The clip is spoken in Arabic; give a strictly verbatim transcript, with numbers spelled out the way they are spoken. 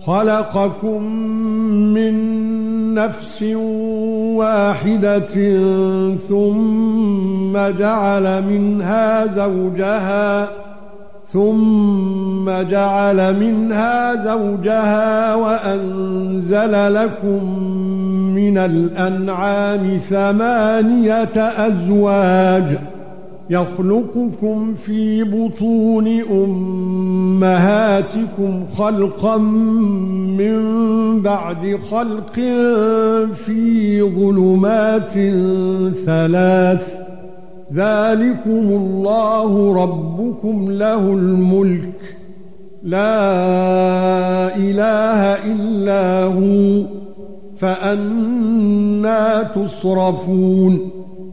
خَلَقَكُم مِّن نَّفْسٍ وَاحِدَةٍ ثُمَّ جَعَلَ مِنْهَا زَوْجَهَا ثُمَّ جَعَلَ مِنْهَا زَوْجَهَا وَأَنزَلَ لَكُم مِّنَ الْأَنْعَامِ ثَمَانِيَةَ أَزْوَاجٍ يَخْلُقُكُمْ فِي بُطُونِ أُمَّهَاتِكُمْ خَلْقًا مِّن بَعْدِ خَلْقٍ فِي ظُلُمَاتٍ ثَلَاثٍ ذَلِكُمُ اللَّهُ رَبُّكُمْ لَهُ الْمُلْكُ لَا إِلَٰهَ إِلَّا هُوَ فَأَنَّىٰ تُصْرَفُونَ